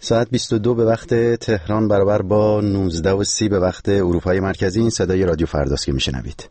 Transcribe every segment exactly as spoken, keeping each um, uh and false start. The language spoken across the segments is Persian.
ساعت بیست و دو به وقت تهران برابر با نوزده و سی به وقت اروپای مرکزی. این صدای رادیو فرداست که میشنوید.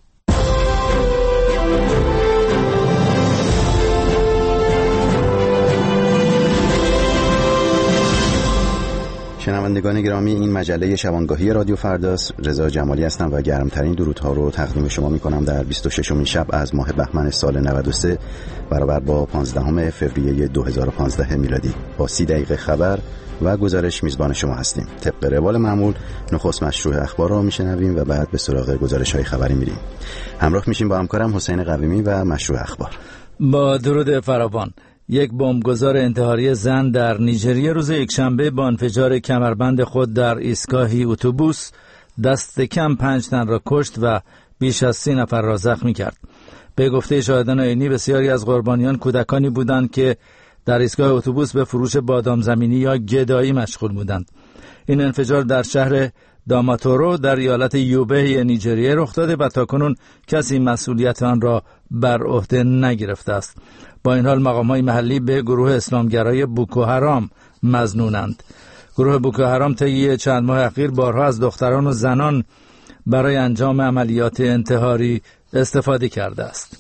شنوندگان گرامی، این مجله شبانگاهی رادیو فرداست. رضا جمالی هستم و گرمترین درودها رو تقدیم شما میکنم در بیست و ششمین شب از ماه بهمن سال نود و سه برابر با پانزدهم فوریه دو هزار و پانزده میلادی. با سی دقیقه خبر و گزارش میزبان شما هستیم. طبق روال معمول نخست مشروع اخبار رو میشنویم و بعد به سراغ گزارش‌های خبری میریم. همراه میشیم با همکارم حسین قویمی و مشروع اخبار. با درود فراوان. یک بمبگذار انتحاری زن در نیجریه روز یکشنبه با انفجار کمربند خود در ایستگاهی اتوبوس دست کم پنج تن را کشت و بیش از سی نفر را زخمی کرد. به گفته شاهدان عینی بسیاری از قربانیان کودکانی بودند که در ایستگاه اتوبوس به فروش بادام زمینی یا گدایی مشغول بودند. این انفجار در شهر داماتورو در ایالت یوبه نیجریه رخ داده و تاکنون کسی مسئولیت آن را بر عهده نگرفته است. با این حال مقام‌های محلی به گروه اسلامگرای بوکو حرام مظنونند. گروه بوکو حرام طی چند ماه اخیر بارها از دختران و زنان برای انجام عملیات انتحاری استفاده کرده است.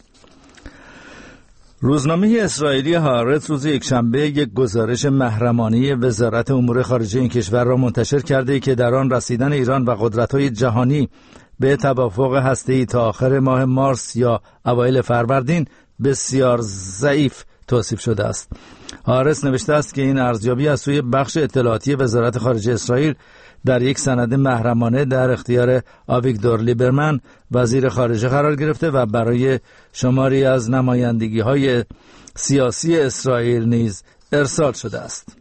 روزنامه اسرائیلی هارتز روز یکشنبه یک گزارش محرمانه وزارت امور خارجه این کشور را منتشر کرده که در آن رسیدن ایران و قدرت‌های جهانی به توافق هسته‌ای تا آخر ماه مارس یا اوایل فروردین بسیار ضعیف توصیف شده است. هارتز نوشته است که این ارزیابی از سوی بخش اطلاعاتی وزارت خارجه اسرائیل در یک سند محرمانه در اختیار آویگدور لیبرمن وزیر خارجه قرار گرفته و برای شماری از نمایندگی‌های سیاسی اسرائیل نیز ارسال شده است.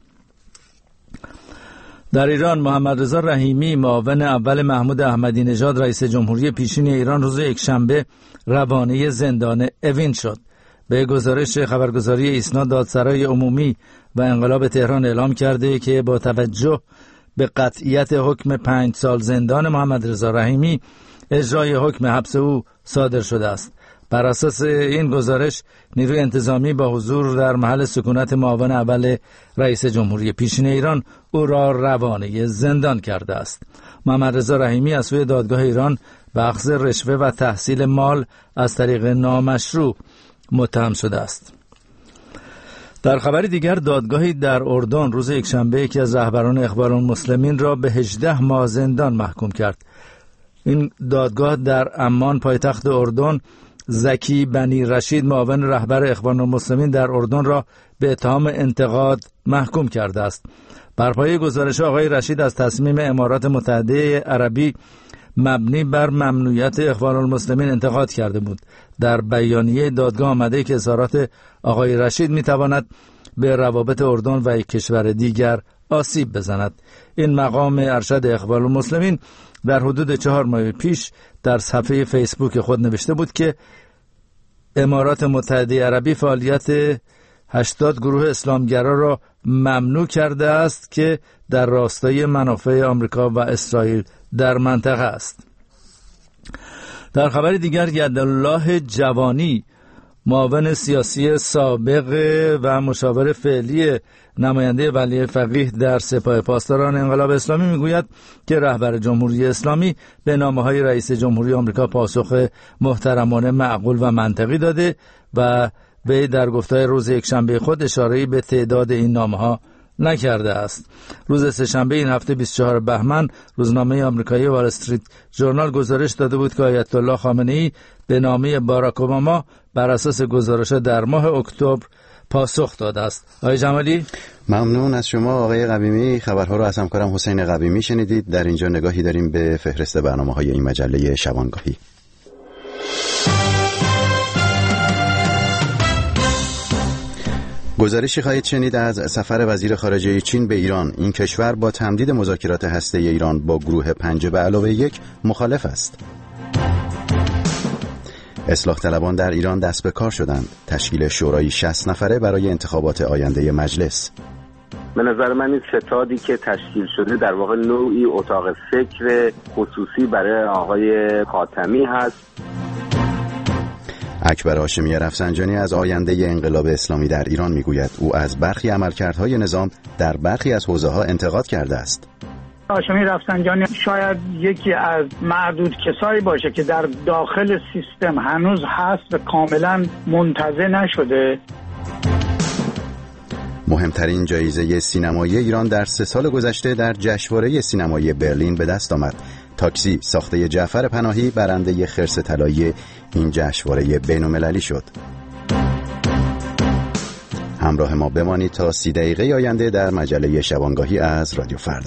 در ایران محمد رضا رحیمی معاون اول محمود احمدی نژاد رئیس جمهوری پیشین ایران روز یکشنبه روانه زندان اوین شد. به گزارش خبرگزاری ایسنا دادسرای عمومی و انقلاب تهران اعلام کرده که با توجه به قطعیت حکم پنج سال زندان محمد رضا رحیمی اجرای حکم حبس او صادر شده است. بر اساس این گزارش نیروی انتظامی با حضور در محل سکونت معاون اول رئیس جمهوری پیشین ایران او را روانه زندان کرده است. محمد رضا رحیمی از سوی دادگاه ایران به اخذ رشوه و تحصیل مال از طریق نامشروع متهم شده است. در خبر دیگر دادگاهی در اردن روز یکشنبه یکی از رهبران اخوان‌المسلمین را به هجده ماه زندان محکوم کرد. این دادگاه در عمان پایتخت اردن زکی بنی رشید معاون رهبر اخوان‌المسلمین در اردن را به اتهام انتقاد محکوم کرده است. بر پایه گزارش آقای رشید از تصمیم امارات متحده عربی مبنی بر ممنوعیت اخوان‌المسلمین انتقاد کرده بود. در بیانیه دادگاه آمده که اظهارات آقای رشید میتواند به روابط اردن و یک کشور دیگر آسیب بزند. این مقام ارشد اخوان‌المسلمین در حدود چهار ماه پیش در صفحه فیسبوک خود نوشته بود که امارات متحده عربی فعالیت هشتاد گروه اسلامگرا را ممنوع کرده است که در راستای منافع آمریکا و اسرائیل در منطقه است. در خبر دیگر یدالله جوانی معاون سیاسی سابق و مشاور فعلی نماینده ولی فقیه در سپاه پاسداران انقلاب اسلامی میگوید که رهبر جمهوری اسلامی به نامه‌های رئیس جمهوری آمریکا پاسخ محترمانه معقول و منطقی داده و وی در گفتار روز یکشنبه خود اشاره‌ای به تعداد این نامه‌ها نکرده است. روز سه‌شنبه این هفته بیست و چهارم بهمن روزنامه آمریکایی وال استریت ژورنال گزارش داده بود که آیت الله خامنه‌ای به نامه باراک اوباما بر اساس گزارش‌ها در ماه اکتبر پاسخ داده است. آقای جمالی، ممنون از شما آقای قویمی. خبرها رو از همکارم حسین قویمی شنیدید. در اینجا نگاهی داریم به فهرست برنامه‌های این مجله شبانگاهی. گزارشی خواهید شنید از سفر وزیر خارجه چین به ایران. این کشور با تمدید مذاکرات هسته‌ای ایران با گروه پنج به علاوه یک مخالف است. اصلاح طلبان در ایران دست به کار شدند. تشکیل شورای شصت نفره برای انتخابات آینده مجلس. به نظر من این ستادی که تشکیل شده در واقع نوعی اتاق فکر خصوصی برای آقای خاتمی هست. اکبر هاشمی رفسنجانی از آینده انقلاب اسلامی در ایران میگوید او از برخی عملکردهای نظام در برخی از حوزه‌ها انتقاد کرده است. هاشمی رفسنجانی شاید یکی از معدود کسایی باشه که در داخل سیستم هنوز هست و کاملا منتزع نشده. مهمترین جایزه سینمایی ایران در سه سال گذشته در جشنواره سینمایی برلین به دست آمد. تاکسی ساخته جعفر پناهی برنده خرس طلایی این جشنواره بین‌المللی شد. همراه ما بمانید تا سی دقیقه آینده در مجله شبانگاهی از رادیو فردا.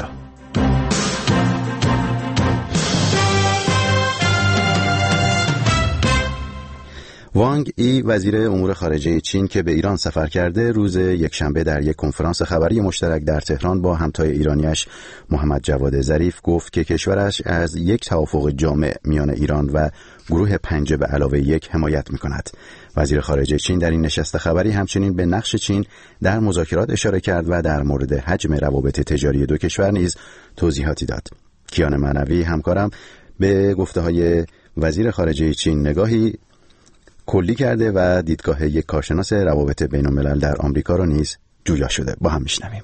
وانگ ای وزیر امور خارجه چین که به ایران سفر کرده روز یکشنبه در یک کنفرانس خبری مشترک در تهران با همتای ایرانیش محمد جواد ظریف گفت که کشورش از یک توافق جامع میان ایران و گروه پنجه به علاوه یک حمایت می‌کند. وزیر خارجه چین در این نشست خبری همچنین به نقش چین در مذاکرات اشاره کرد و در مورد حجم روابط تجاری دو کشور نیز توضیحاتی داد. کیان معنوی همکارم به گفته‌های وزیر خارجه چین نگاهی کلی کرده و دیدگاه یک کارشناس روابط بین‌الملل در آمریکا را نیز جویا شده. با هم میشنویم.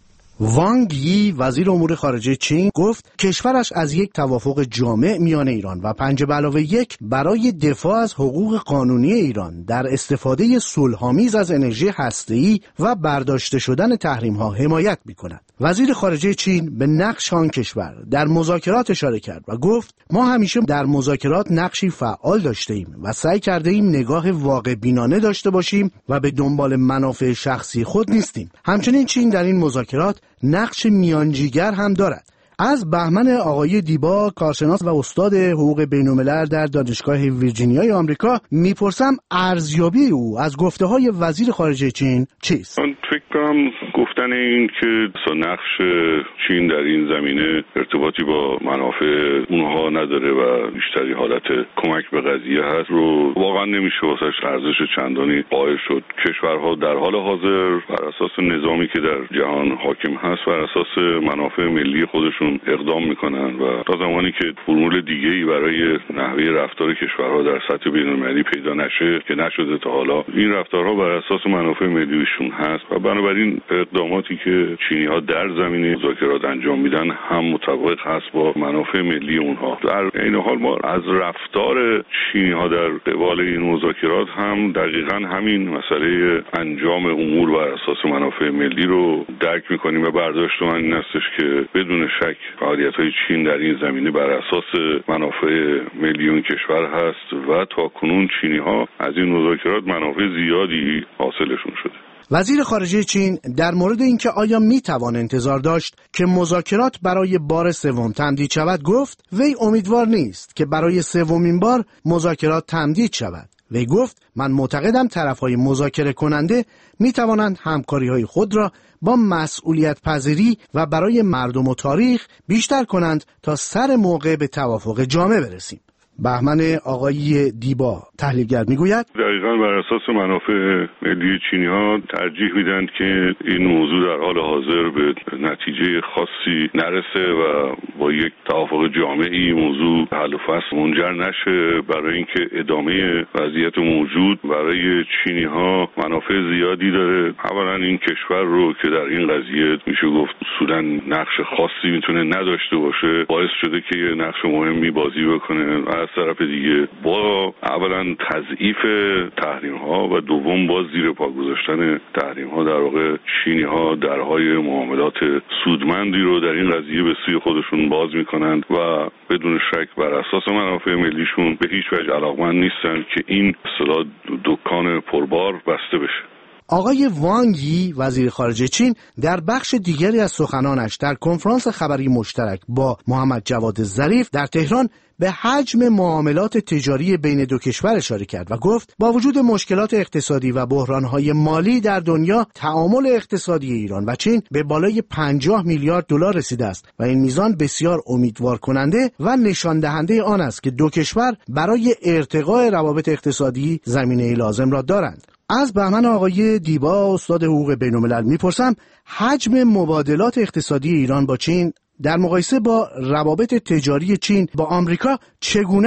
وانگ یی وزیر امور خارجه چین گفت کشورش از یک توافق جامع میان ایران و پنجه به علاوه یک برای دفاع از حقوق قانونی ایران در استفاده صلح‌آمیز از انرژی هسته‌ای و برداشته شدن تحریم‌ها حمایت می‌کند. وزیر خارجه چین به نقش آن کشور در مذاکرات اشاره کرد و گفت ما همیشه در مذاکرات نقشی فعال داشته‌ایم و سعی کرده‌ایم نگاه واقع بینانه داشته باشیم و به دنبال منافع شخصی خود نیستیم. همچنین چین در این مذاکرات نقش میانجیگر هم دارد. از بهمن آقای دیبا کارشناس و استاد حقوق بین‌الملل در دانشگاه ویرجینیای آمریکا میپرسم ارزیابی او از گفته‌های وزیر خارجه چین چیست؟ من فکر کنم گفتن این که نقش چین در این زمینه ارتباطی با منافع اونها نداره و بیشتری حالت کمک به قضیه هست رو واقعا نمیشه واسش ارزش چندانی قائل شد. کشورها در حال حاضر بر اساس نظامی که در جهان حاکم هست بر اساس منافع ملی خودشون اقدام میکنن و تا زمانی که فرمول دیگه‌ای برای نحوه رفتار کشورها در سطح بین‌المللی پیدا نشه که نشده تا حالا، این رفتارها بر اساس منافع ملیشون هست و بنابراین اقداماتی که چینی‌ها در زمینه مذاکرات انجام میدن هم مطابق هست با منافع ملی اونها. در این حال ما از رفتار چینی‌ها در قبال این مذاکرات هم دقیقاً همین مسئله انجام امور بر اساس منافع ملی رو درک میکنیم و برداشت من این هستش که بدون شک فعالیت‌های چین در این زمینه بر اساس منافع ملی اون کشور هست و تاکنون چینی‌ها از این مذاکرات منافع زیادی حاصلشون شده. وزیر خارجه چین در مورد اینکه آیا میتوان انتظار داشت که مذاکرات برای بار سوم تمدید شود گفت وی امیدوار نیست که برای سومین بار مذاکرات تمدید شود. وی گفت من معتقدم طرف‌های مذاکره کننده میتوانند همکاری‌های خود را با مسئولیت پذیری و برای مردم و تاریخ بیشتر کنند تا سر موقع به توافق جامع برسیم. بهمن آقای دیبا تحلیلگر میگوید دقیقاً بر اساس منافع ملی چینی‌ها ترجیح میدن که این موضوع در حال حاضر به نتیجه خاصی نرسه و با یک توافق جامعی موضوع حل و فصل منجر نشه، برای اینکه ادامه وضعیت موجود برای چینی‌ها منافع زیادی داره. اولا این کشور رو که در این قضیه میشه گفت اصولاً نقش خاصی میتونه نداشته باشه باعث شده که یه نقش مهمی بازی بکنه. از طرف دیگه با اولا تضعیف تحریم ها و دوم با زیر پا گذاشتن تحریم ها در واقع چینی ها درهای معاملات سودمندی رو در این قضیه به سوی خودشون باز میکنند و بدون شک بر اساس منافع ملیشون به هیچ وجه علاقمند نیستن که این اصطلاح دکان پربار بسته بشه. آقای وانگ یی وزیر خارجه چین در بخش دیگری از سخنانش در کنفرانس خبری مشترک با محمد جواد ظریف در تهران به حجم معاملات تجاری بین دو کشور اشاره کرد و گفت با وجود مشکلات اقتصادی و بحران‌های مالی در دنیا، تعامل اقتصادی ایران و چین به بالای پنجاه میلیارد دلار رسیده است و این میزان بسیار امیدوار کننده و نشان دهنده آن است که دو کشور برای ارتقاء روابط اقتصادی زمینه لازم را دارند. از بهمن آقای دیبا استاد حقوق بین‌الملل میپرسم حجم مبادلات اقتصادی ایران با چین در مقایسه با روابط تجاری چین با آمریکا چگونه است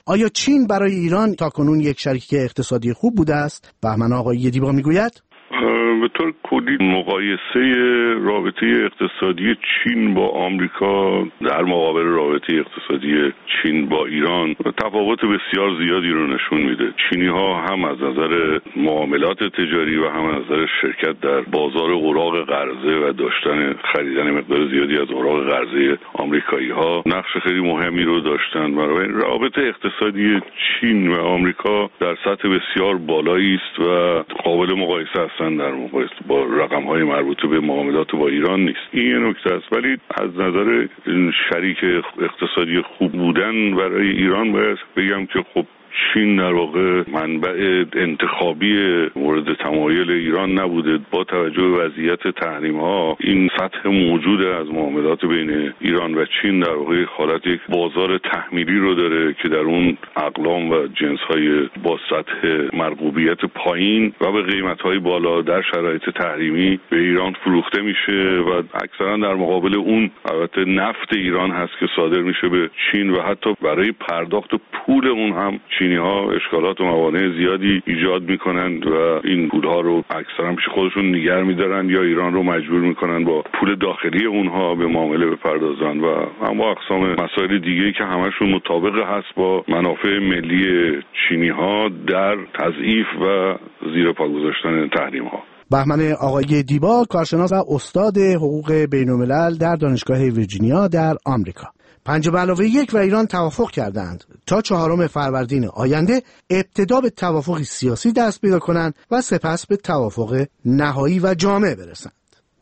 آیا چین برای ایران تاکنون یک شریک اقتصادی خوب بوده است؟ بهمن آقایی دیبا میگوید به طور کلی مقایسه رابطه اقتصادی چین با آمریکا در مقابل رابطه اقتصادی چین با ایران تفاوت بسیار زیادی رو نشون میده. چینی ها هم از نظر معاملات تجاری و هم از نظر شرکت در بازار اوراق قرضه و داشتن خریدن مقدار زیادی از اوراق قرضه آمریکایی ها نقش خیلی مهمی رو داشتن. برای رابطه اقتصادی چین و آمریکا در سطح بسیار بالایی است و قابل مقایسه است در مقایسه با رقم‌های مربوط به معاملات با ایران نیست. این یه نکته است. ولی از نظر شریک اقتصادی خوب بودن برای ایران باید بگم که خب چین در واقع منبع انتخابی مورد تمایل ایران نبوده. با توجه به وضعیت تحریم ها این سطح موجود از معاملات بین ایران و چین در واقع حالت یک بازار تحمیلی رو داره که در اون اقلام و جنس های با سطح مرغوبیت پایین و به قیمت های بالا در شرایط تحریمی به ایران فروخته میشه و اکثرا در مقابل اون البته نفت ایران هست که صادر میشه به چین و حتی برای پرداخت پول اون هم چینی ها اشکالات و موانع زیادی ایجاد میکنند و این پولها رو اکثرا پیش خودشون نگه میدارن یا ایران رو مجبور میکنن با پول داخلی اونها به معامله بپردازن و اما اقسام مسائل دیگه‌ای که همشون مطابق هست با منافع ملی چینی ها در تضعیف و زیر پا گذاشتن تحریم ها. بهمن آقایی دیبا، کارشناس و استاد حقوق بین‌الملل در دانشگاه ویرجینیا در آمریکا. پنج به علاوه یک و ایران توافق کردند تا چهارم فروردین آینده ابتدا به توافقی سیاسی دست پیدا کنند و سپس به توافق نهایی و جامع برسند.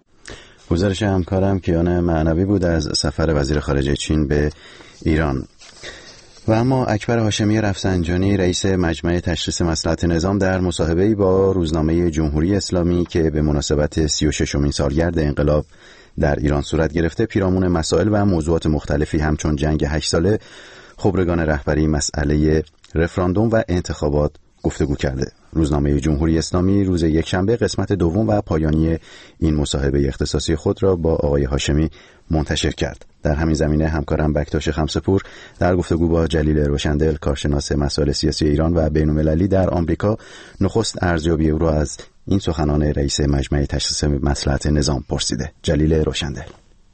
گزارش همکارم کیان معنوی بود از سفر وزیر خارجه چین به ایران. و اما اکبر هاشمی رفسنجانی رئیس مجمع تشخیص مصلحت نظام در مصاحبه‌ای با روزنامه جمهوری اسلامی که به مناسبت سی و ششمین سالگرد انقلاب در ایران صورت گرفته پیرامون مسائل و موضوعات مختلفی همچون جنگ هشت ساله، خبرگان رهبری، مسئله رفراندوم و انتخابات گفتگو کرده. روزنامه جمهوری اسلامی روز یکشنبه قسمت دوم و پایانی این مصاحبه اختصاصی خود را با آقای هاشمی منتشر کرد. در همین زمینه همکارم بکتاش خمسه‌پور در گفتگو با جلیل روشندل، کارشناس مسائل سیاسی ایران و بین‌المللی در آمریکا، نخست ارزیابی او را از این سخنان رئیس مجمع تشخیص مصلحت نظام پرسیده. جلیل روشندل: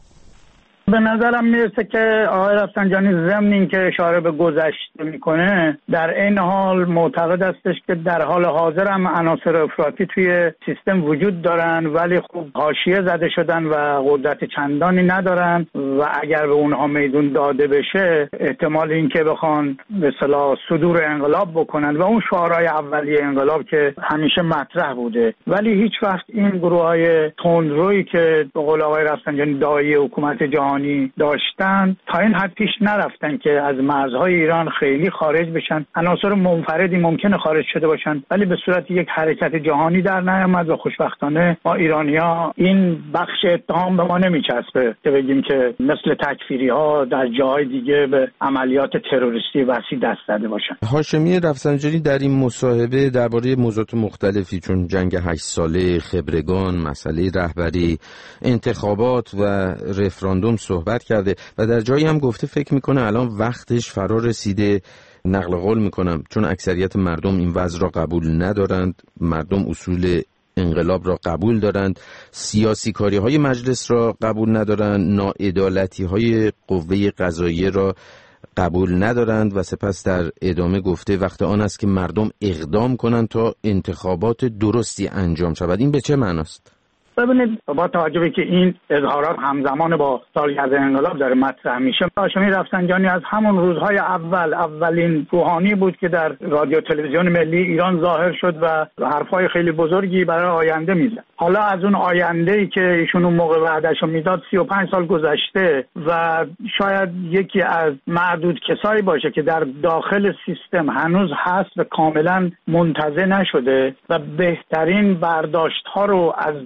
به نظرم میرسه که آقای رفسنجانی ضمن این که اشاره به گذشته میکنه در این حال معتقد استش که در حال حاضر هم عناصر افراطی توی سیستم وجود دارن ولی خب حاشیه زده شدن و قدرت چندانی ندارن و اگر به اونها میدون داده بشه احتمال این که بخوان به اصطلاح صدور انقلاب بکنن و اون شعارهای اولیه انقلاب که همیشه مطرح بوده، ولی هیچ وقت این گروه‌های تندرویی که به قول آقای رفسنجانی داعی حکومت جهانی داشتن تا این حد پیش نرفتن که از مرزهای ایران خیلی خارج بشن. عناصر منفردی ممکنه خارج شده باشن ولی به صورت یک حرکت جهانی در نیامد و خوشبختانه ما ایرانی‌ها این بخش اتهام به ما نمیچسبه که بگیم که مثل تکفیری ها در جاهای دیگه به عملیات تروریستی وسیع دست زده باشن. هاشمی رفسنجانی در این مصاحبه درباره موضوعات مختلفی چون جنگ هشت ساله، خبرگان، مسئله رهبری، انتخابات و رفراندوم صحبت کرده و در جایی هم گفته فکر میکنه الان وقتش فرا رسیده. نقل قول میکنم چون اکثریت مردم این وضع را قبول ندارند، مردم اصول انقلاب را قبول دارند، سیاسی کاری های مجلس را قبول ندارند، ناعدالتی های قوه قضاییه را قبول ندارند و سپس در ادامه گفته وقت آن است که مردم اقدام کنند تا انتخابات درستی انجام شود. این به چه معناست؟ ببینید، با توجه به که این اظهارات همزمان با سالگرد انقلاب داره مطرح میشه، هاشمی رفسنجانی از همون روزهای اول اولین روحانی بود که در رادیو تلویزیون ملی ایران ظاهر شد و حرفای خیلی بزرگی برای آینده میزد. حالا از اون آینده‌ای که ایشون اون موقع وعده‌شو میداد سی و پنج سال گذشته و شاید یکی از معدود کسایی باشه که در داخل سیستم هنوز هست و کاملا منتزع نشده و بهترین برداشت‌ها رو از داخل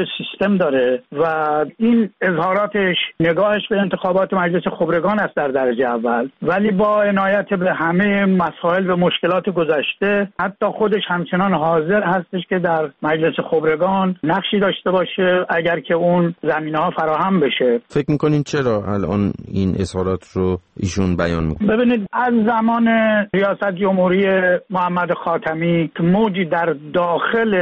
سیستم داره و این اظهاراتش نگاهش به انتخابات مجلس خبرگان است در درجه اول، ولی با عنایت به همه مسائل و مشکلات گذشته حتی خودش همچنان حاضر هستش که در مجلس خبرگان نقشی داشته باشه اگر که اون زمینه‌ها فراهم بشه. فکر می‌کنین چرا الان این اظهارات رو ایشون بیان می‌کنه؟ ببینید، از زمان ریاست جمهوری محمد خاتمی موجی در داخل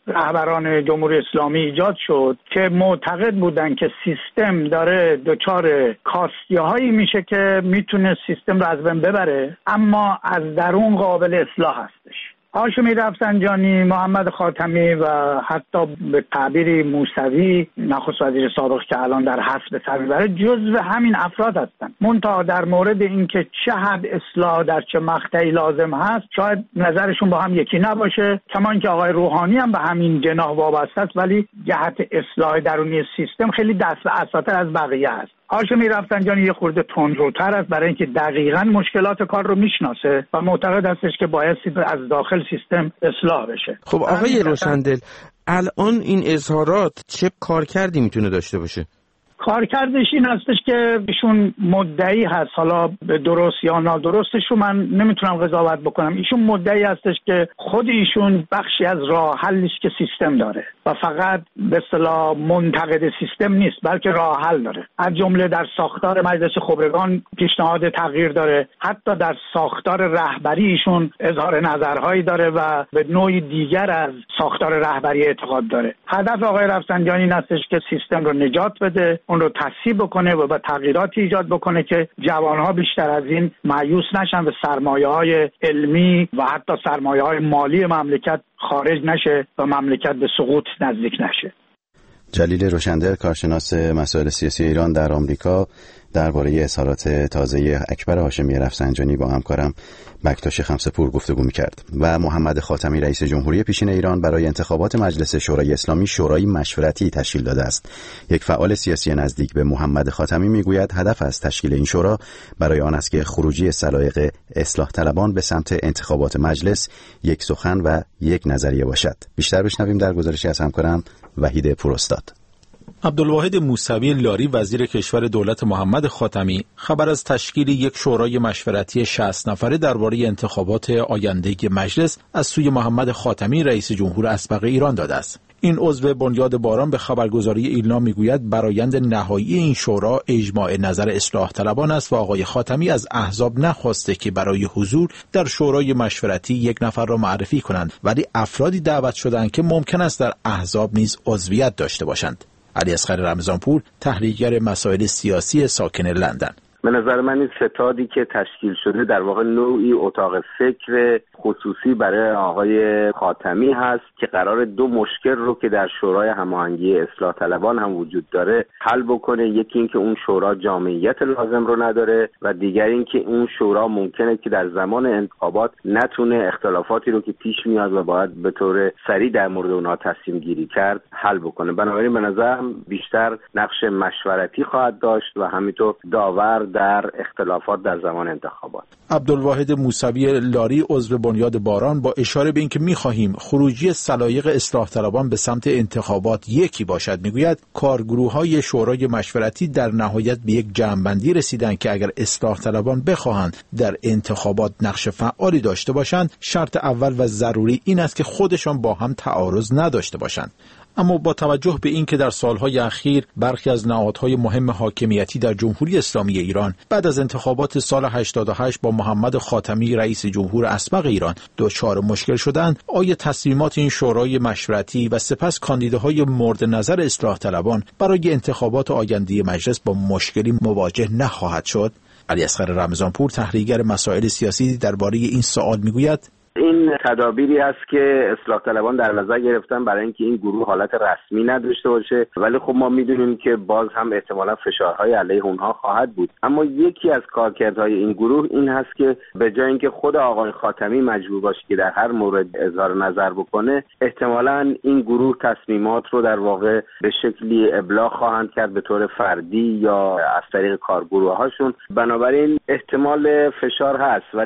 رهبران جمهوری اسلامی ایجاد شد که معتقد بودن که سیستم داره دچار کاستی‌هایی میشه که میتونه سیستم رو از بین ببره، اما از درون قابل اصلاح هستش. هاشمی رفسنجانی، محمد خاتمی و حتی به تعبیری موسوی نخست وزیر سابق که الان در حسب سر میبره جزو همین افراد هستند. منتها در مورد اینکه چه حد اصلاح در چه مقطعی لازم هست شاید نظرشون با هم یکی نباشه، کما اینکه آقای روحانی هم به همین جناح وابسته است، ولی جهت اصلاح درونی سیستم خیلی دست به اساتر از بقیه است. هاشمی رفسنجانی یه خورده تندروتر است برای اینکه دقیقاً مشکلات کار رو میشناسه و معتقد هستش که باید از داخل سیستم اصلاح بشه. خب آقای روشندل، الان این اظهارات چه کارکردی میتونه داشته باشه؟ کارکردش این هستش که ایشون مدعی هست، حالا به درست یا نادرستش رو من نمیتونم قضاوت بکنم، ایشون مدعی هستش که خود ایشون بخشی از راه حلی است که سیستم داره و فقط به اصطلاح منتقد سیستم نیست بلکه راه حل داره. از جمله در ساختار مجلس خبرگان پیشنهاد تغییر داره، حتی در ساختار رهبری ایشون اظهار نظرهایی داره و به نوعی دیگر از ساختار رهبری اعتقاد داره. هدف آقای رفسنجانی این هستش که سیستم رو نجات بده، اون رو تصحیح بکنه و با تغییراتی ایجاد بکنه که جوانها بیشتر از این مایوس نشن و سرمایه‌های علمی و حتی سرمایه‌های مالی مملکت خارج نشه و مملکت به سقوط نزدیک نشه. جلیل روشندل، کارشناس مسائل سیاسی ایران در آمریکا، درباره اظهارات تازه اکبر هاشمی رفسنجانی با همکارم بکتاش خمسه‌پور گفتگو می‌کرد. و محمد خاتمی رئیس جمهوری پیشین ایران برای انتخابات مجلس شورای اسلامی شورای مشورتی تشکیل داده است. یک فعال سیاسی نزدیک به محمد خاتمی میگوید هدف از تشکیل این شورا برای آن است که خروجی سلایق اصلاح طلبان به سمت انتخابات مجلس یک سخن و یک نظریه باشد. بیشتر بشنویم در گزارشی از همکارم وحید پوراستاد. عبدالواحد موسوی لاری وزیر کشور دولت محمد خاتمی خبر از تشکیل یک شورای مشورتی شصت نفره درباره انتخابات آینده مجلس از سوی محمد خاتمی رئیس جمهور اسبق ایران داده است. این عضو بنیاد باران به خبرگزاری ایلنا میگوید برآیند نهایی این شورا اجماع نظر اصلاح طلبان است و آقای خاتمی از احزاب نخواسته که برای حضور در شورای مشورتی یک نفر را معرفی کنند، ولی افرادی دعوت شدند که ممکن است در احزاب نیز عضویت داشته باشند. علیاصغر رمضانپور، تحلیلگر مسائل سیاسی ساکن لندن: به نظر من این ستادی که تشکیل شده در واقع نوعی اتاق فکر خصوصی برای آقای خاتمی هست که قرار دو مشکل رو که در شورای هماهنگی اصلاح طلبان هم وجود داره حل بکنه. یکی این که اون شورا جامعیت لازم رو نداره و دیگر این که اون شورا ممکنه که در زمان انتخابات نتونه اختلافاتی رو که پیش میاد و باید به طور سریع در مورد اونها تصمیم گیری کرد حل بکنه. بنابراین به نظرم بیشتر نقش مشورتی خواهد داشت و همینطور داور در اختلافات در زمان انتخابات. عبدالواحد موسوی لاری عضو بنیاد باران با اشاره به اینکه می‌خواهیم خروجی سلایق اصلاح طلبان به سمت انتخابات یکی باشد میگوید کارگروه‌های شورای مشورتی در نهایت به یک جمع‌بندی رسیدند که اگر اصلاح طلبان بخواهند در انتخابات نقش فعالی داشته باشند شرط اول و ضروری این است که خودشان با هم تعارض نداشته باشند. اما با توجه به اینکه در سالهای اخیر برخی از نهادهای مهم حاکمیتی در جمهوری اسلامی ایران بعد از انتخابات سال هشتاد و هشت با محمد خاتمی رئیس جمهور اسبق ایران دچار مشکل شدند، آیا تصمیمات این شورای مشورتی و سپس کاندیداهای مورد نظر اصلاح طلبان برای انتخابات آینده مجلس با مشکلی مواجه نخواهد شد؟ علیاصغر رمضانپور، تحلیلگر مسائل سیاسی، درباره این سوال میگوید: این تدابیری است که اصلاح طلبان در نظر گرفتن برای اینکه این گروه حالت رسمی نداشته باشه، ولی خب ما میدونیم که باز هم احتمالا فشارهای علیه اونها خواهد بود. اما یکی از کارکردهای این گروه این هست که به جای اینکه خود آقای خاتمی مجبور باشه که در هر مورد اظهار نظر بکنه، احتمالا این گروه تصمیمات رو در واقع به شکلی ابلاغ خواهند کرد به طور فردی یا از طریق کارگروه هاشون. بنابراین احتمال فشار هست، ولی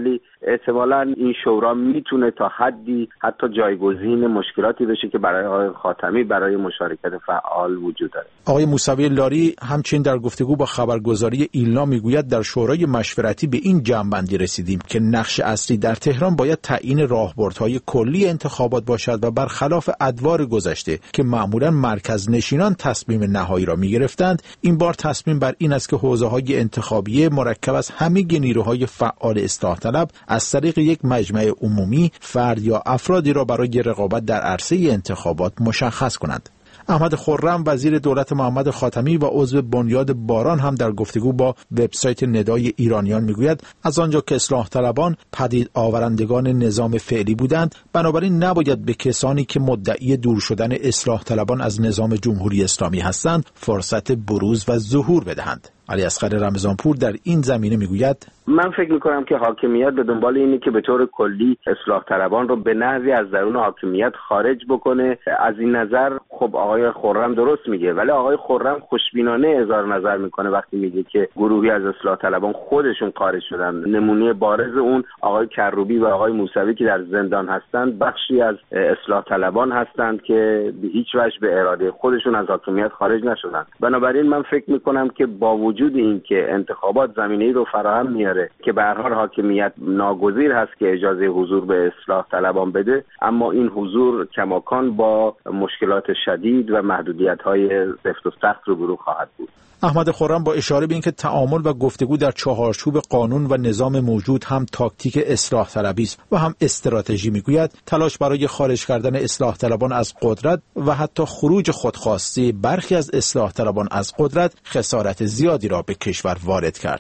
احتمالاً این شورا میتونه تا حدی حتی جایگزین مشکلاتی بشه که برای آقای خاتمی برای مشارکت فعال وجود داره. آقای موسوی لاری همچنین در گفتگو با خبرگزاری ایلنا میگوید در شورای مشورتی به این جمع‌بندی رسیدیم که نقش اصلی در تهران باید تعیین راهبردهای کلی انتخابات باشد و برخلاف ادوار گذشته که معمولاً مرکز نشینان تصمیم نهایی را میگرفتند، این بار تصمیم بر این است که حوزه‌های انتخابی مرکب از همه نیروهای فعال اصلاح طلب از طریق یک مجمع عمومی فرد یا افرادی را برای رقابت در عرصه انتخابات مشخص کنند. احمد خرم وزیر دولت محمد خاتمی و عضو بنیاد باران هم در گفتگو با وبسایت ندای ایرانیان میگوید از آنجا که اصلاح طلبان پدید آورندگان نظام فعلی بودند، بنابراین نباید به کسانی که مدعی دور شدن اصلاح طلبان از نظام جمهوری اسلامی هستند فرصت بروز و ظهور بدهند. علی اصغر رمضانپور در این زمینه میگوید من فکر میکنم که حاکمیت به دنبال اینه که به طور کلی اصلاح طلبان رو به نحوی از درون حاکمیت خارج بکنه. از این نظر خب آقای خرم درست میگه، ولی آقای خرم خوشبینانه اظهار نظر میکنه وقتی میگه که گروهی از اصلاح طلبان خودشون خارج شدن. نمونه بارز اون آقای کروبی و آقای موسوی که در زندان هستند بخشی از اصلاح طلبان هستند که به هیچ وجه به اراده خودشون از حاکمیت خارج نشدن. بنابراین من فکر میکنم که با وجود این که انتخابات زمینه‌ای رو فراهم میاره که به هر حال حاکمیت ناگزیر هست که اجازه حضور به اصلاح طلبان بده، اما این حضور کماکان با مشکلات شدید و محدودیت‌های سفت و سخت روبرو خواهد بود. احمد خرم با اشاره به اینکه تعامل و گفتگو در چهارچوب قانون و نظام موجود هم تاکتیک اصلاح طلبی است و هم استراتژی میگوید تلاش برای خارج کردن اصلاح طلبان از قدرت و حتی خروج خودخواسته برخی از اصلاح طلبان از قدرت خسارت زیادی را به کشور وارد کرد.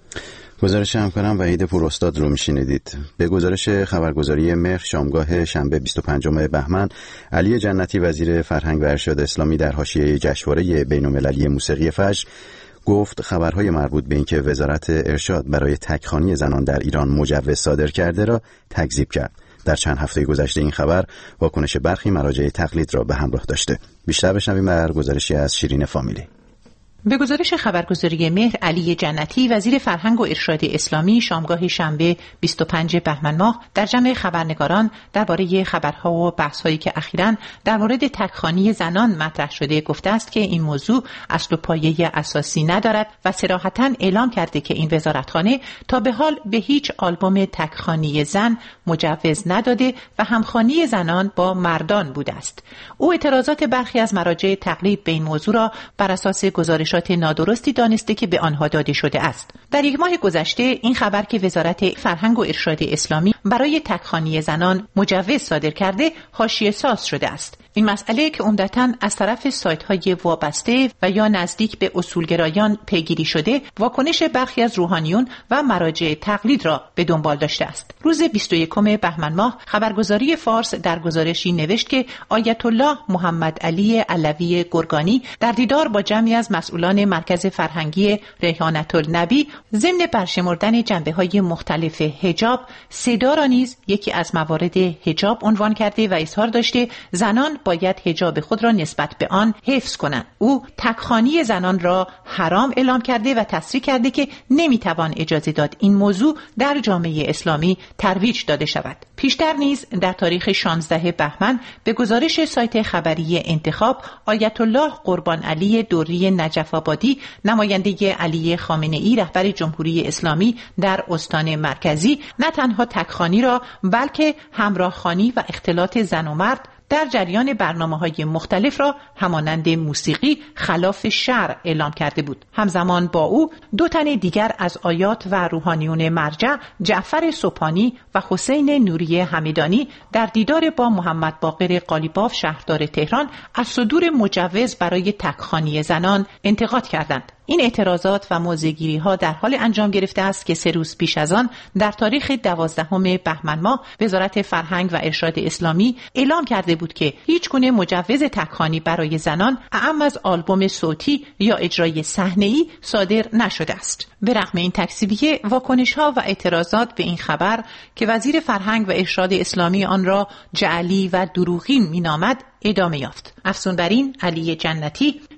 گزارش همکارم وحید پوراستاد رو میشنیدید. به گزارش خبرگزاری مهر شامگاه شنبه بیست و پنجم بهمن، علی جنتی وزیر فرهنگ و ارشاد اسلامی در حاشیه جشنواره بین‌المللی موسیقی فجر گفت خبرهای مربوط به اینکه وزارت ارشاد برای تکخوانی زنان در ایران مجوز صادر کرده را تکذیب کرد. در چند هفته گذشته این خبر واکنش برخی مراجع تقلید را به همراه داشته. بیشتر بشنویم در گزارشی از شیرین فامیلی. به گزارش خبرگزاری مهر، علی جنتی وزیر فرهنگ و ارشاد اسلامی شامگاه شنبه بیست و پنجم بهمن ماه در جمع خبرنگاران درباره خبرها و بحث‌هایی که اخیراً در مورد تکخوانی زنان مطرح شده گفته است که این موضوع اصل و پایه اساسی ندارد و صراحتاً اعلام کرده که این وزارتخانه تا به حال به هیچ آلبوم تکخوانی زن مجوز نداده و همخوانی زنان با مردان بوده است. او اعتراضات برخی از مراجع تقلید به این موضوع را بر اساس گزارش نادرستی دانسته که به آنها داده شده است. در یک ماه گذشته این خبر که وزارت فرهنگ و ارشاد اسلامی برای تکخوانی زنان مجوز صادر کرده حاشیه ساز شده است. این مسئله که عمدتاً از طرف سایت‌های وابسته و یا نزدیک به اصولگرایان پیگیری شده، واکنش برخی از روحانیون و مراجع تقلید را به دنبال داشته است. روز بیست و یکم بهمن ماه خبرگزاری فارس در گزارشی نوشت که آیت الله محمد علی علوی گرگانی در دیدار با جمعی از مسئولان مرکز فرهنگی ریحانة النبی ضمن برشمردن جنبه‌های مختلف حجاب، صدا را نیز یکی از موارد حجاب عنوان کرده و اظهار داشته زنان باید حجاب خود را نسبت به آن حفظ کنند. او تکخوانی زنان را حرام اعلام کرده و تصریح کرده که نمیتوان اجازه داد این موضوع در جامعه اسلامی ترویج داده شود. پیشتر نیز در تاریخ شانزدهم بهمن به گزارش سایت خبری انتخاب، آیت الله قربان علی دوری نجف آبادی نماینده علی خامنه ای رهبر جمهوری اسلامی در استان مرکزی نه تنها تکخوانی را بلکه همراهخوانی و اختلاط زن و مرد در جریان برنامه‌های مختلف را همانند موسیقی خلاف شرع اعلام کرده بود. همزمان با او دو تن دیگر از آیات و روحانیون مرجع، جعفر سبحانی و حسین نوری همدانی در دیدار با محمد باقر قالیباف شهردار تهران از صدور مجوز برای تکخوانی زنان انتقاد کردند. این اعتراضات و موضع‌گیری‌ها در حال انجام گرفته است که سه روز پیش از آن در تاریخ دوازدهم بهمن ماه وزارت فرهنگ و ارشاد اسلامی اعلام کرده بود که هیچگونه مجوز تکخوانی برای زنان اعم از آلبوم صوتی یا اجرای صحنه‌ای صادر نشده است. به رغم این تکذیبیه، واکنش‌ها و اعتراضات به این خبر که وزیر فرهنگ و ارشاد اسلامی آن را جعلی و دروغین می‌نامد ادامه یافت. افزون بر این، علی جنتی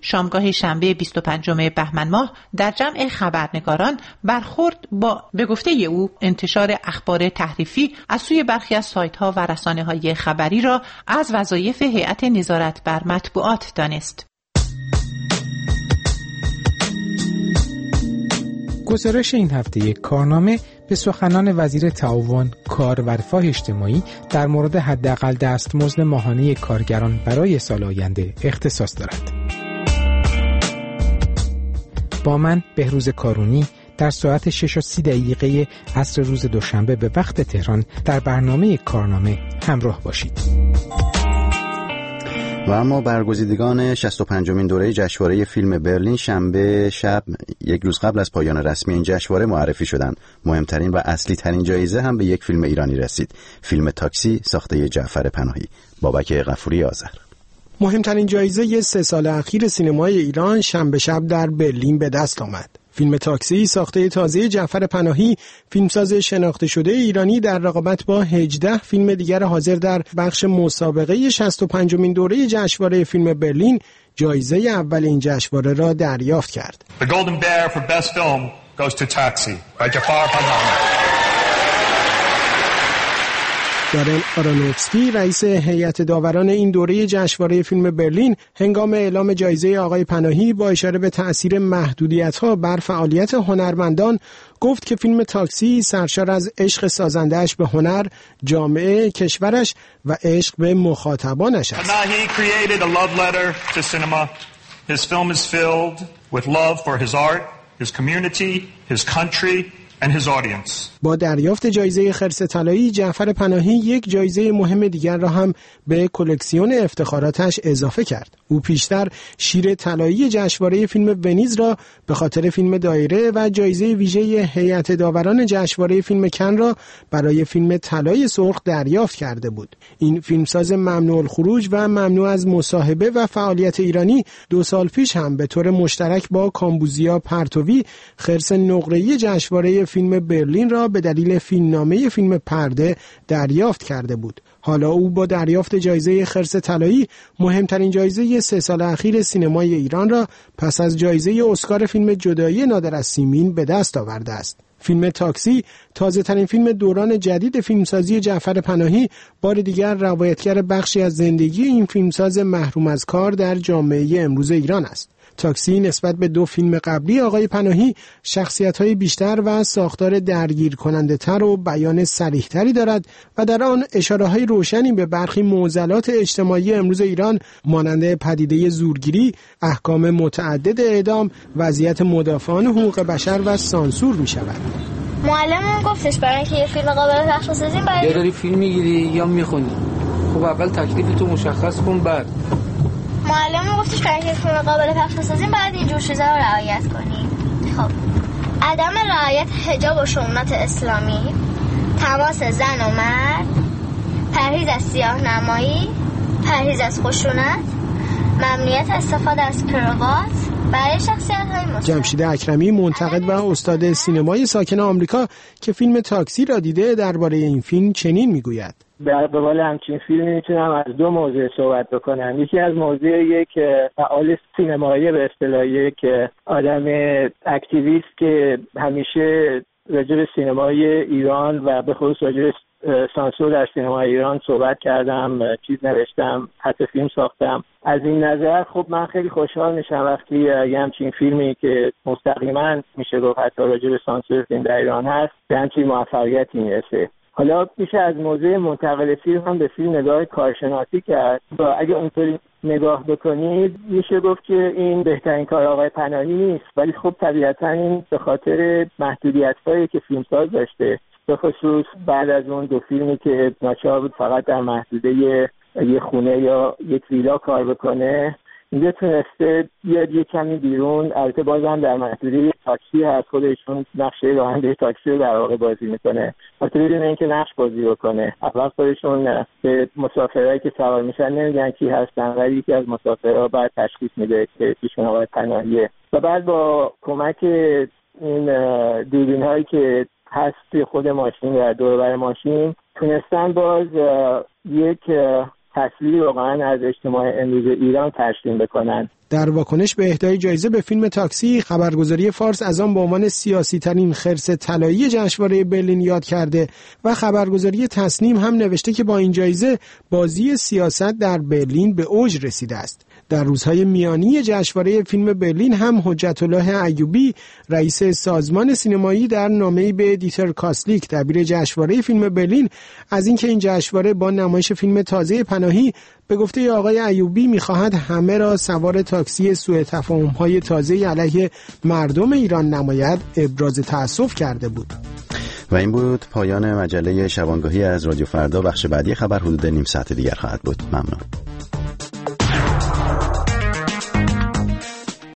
شامگاه شنبه بیست و پنجم بهمن ماه در جمع خبرنگاران برخورد با به گفته او انتشار اخبار تحریفی از سوی برخی از سایت‌ها و رسانه‌های خبری را از وظایف هیئت نظارت بر مطبوعات دانست. گزارش این هفته کارنامه به سخنان وزیر تعاون، کار و رفاه اجتماعی در مورد حداقل دستمزد ماهانه کارگران برای سال آینده اختصاص دارد. با من بهروز کارونی در ساعت شش و سی دقیقه عصر روز دوشنبه به وقت تهران در برنامه کارنامه همراه باشید. و اما برگزیدگان شصت و پنجمین دوره جشنواره فیلم برلین شنبه شب یک روز قبل از پایان رسمی این جشنواره معرفی شدند. مهمترین و اصلی ترین جایزه هم به یک فیلم ایرانی رسید، فیلم تاکسی ساخته جعفر پناهی. بابک غفوری آذر. مهمترین جایزه سه سال اخیر سینمای ایران شنبه شب در برلین به دست آمد. فیلم تاکسی ساخته تازه جعفر پناهی، فیلمساز شناخته شده ایرانی، در رقابت با هجده فیلم دیگر حاضر در بخش مسابقه شصت و پنجمین دوره جشنواره فیلم برلین جایزه اول این جشنواره را دریافت کرد. The Golden Bear for Best Film goes to Taxi by Jafar Panahi. دارن آرونوفسکی رئیس هیئت داوران این دوره جشنواره فیلم برلین هنگام اعلام جایزه آقای پناهی با اشاره به تأثیر محدودیت‌ها بر فعالیت هنرمندان گفت که فیلم تاکسی سرشار از عشق سازنده‌اش به هنر، جامعه کشورش و عشق به مخاطبانش است. Panahi created a love letter to cinema. His film is filled with love for his art, his community, his country and his audience. با دریافت جایزه خرس طلایی، جعفر پناهی یک جایزه مهم دیگر را هم به کلکسیون افتخاراتش اضافه کرد. او پیشتر شیر طلایی جشنواره فیلم ونیز را به خاطر فیلم دایره و جایزه ویژه هیئت داوران جشنواره فیلم کن را برای فیلم طلای سرخ دریافت کرده بود. این فیلمساز ممنوع الخروج و ممنوع از مصاحبه و فعالیت ایرانی دو سال پیش هم به طور مشترک با کامبوزیا پرتوی خرس نقره‌ای جشنواره فیلم برلین را به دلیل فیلمنامه فیلم پرده دریافت کرده بود. حالا او با دریافت جایزه خرس طلایی، مهمترین جایزه سه سال اخیر سینمای ایران را پس از جایزه اسکار فیلم جدایی نادر از سیمین به دست آورده است. فیلم تاکسی، تازه ترین فیلم دوران جدید فیلمسازی جعفر پناهی، بار دیگر روایتگر بخشی از زندگی این فیلمساز محروم از کار در جامعه امروز ایران است. تاکسی نسبت به دو فیلم قبلی آقای پناهی شخصیت‌های بیشتر و ساختار درگیر کننده تر و بیان صریح‌تری دارد و در آن اشاره‌های روشنی به برخی معضلات اجتماعی امروز ایران مانند پدیده زورگیری، احکام متعدد اعدام، وضعیت مدافعان حقوق بشر و سانسور می‌شود. معلمم گفتش برای اینکه یه فیلم قابل پخش بسازیم باید یا داری فیلم می‌گیری یا می‌خونی. خب اول تکلیفتو مشخص کن، بعد معلم گفتش برای اینکه فیلم قابل پخش بسازیم باید اینجور چیزا رو رعایت کنیم. خب عدم رعایت حجاب و شونت اسلامی، تماس زن و مرد، پرهیز از سیاه‌نمایی، پرهیز از خشونت، ممنوعیت استفاده از کراوات برای شخصیت‌های مسن. جمشید اکرمی، منتقد و استاد سینمای ساکن آمریکا که فیلم تاکسی را دیده، درباره این فیلم چنین میگوید: در قبال همچین فیلمی میتونم از دو موضوع صحبت بکنم. یکی از موضوع یک فعال سینمایی به اصطلاح، یک آدم اکتیویست که همیشه راجع به سینمای ایران و به خصوص راجع به سانسور در سینمای ایران صحبت کردم، چیز نوشتم، حتی فیلم ساختم. از این نظر خب من خیلی خوشحال میشم وقتی یه همچین فیلمی که مستقیما میشه گفت حتی راجع به سانسور فیلم در ایران هست به همچین موفقیتی میرسه. حالا میشه از موضوع منتقل فیلم هم به فیلم نگاه کارشناسی کرد و اگه اونطوری نگاه بکنید میشه گفت که این بهترین کار آقای پناهی نیست، ولی خب طبیعتا این به خاطر محدودیت‌هایی که فیلمساز داشته، به خصوص بعد از اون دو فیلمی که ناچار بود فقط در محدوده یه خونه یا یک ویلا کار بکنه، اینجا تونسته بیاد یه کمی بیرون. البته بازم در محدوده تاکسی هست، خودشون نقشه راننده تاکسی رو در واقع بازی میکنه، البته بدون اینکه نقش بازی بکنه. اول خودشون به مسافرایی که سوار میشن نمیگن کی هستن، ولی یکی از مسافرها بعد تشخیص میده که ایشون آقای پناهیه و بعد با کمک این دوربین هایی که هست توی خود ماشین و دور و بر ماشین تونستن باز یک تصویری واقعا از اجتماع امروز ایران ترسیم بکنن. در واکنش به اهدای جایزه به فیلم تاکسی، خبرگزاری فارس از آن به عنوان سیاسی ترین خرس طلایی جشنواره برلین یاد کرده و خبرگزاری تسنیم هم نوشته که با این جایزه بازی سیاست در برلین به اوج رسیده است. در روزهای میانی جشنواره فیلم برلین هم حجت الله ایوبی رئیس سازمان سینمایی در نامه‌ای به دیتر کاسلیک دبیر جشنواره فیلم برلین از اینکه این جشنواره با نمایش فیلم تازه پناهی به گفته آقای ایوبی می‌خواهد همه را سوار تاکسی سوء تفاهم‌های تازه علیه مردم ایران نماید ابراز تأسف کرده بود. و این بود پایان مجله شبانگاهی از رادیو فردا. بخش بعدی خبر حدود نیم ساعت دیگر خواهد بود. ممنون.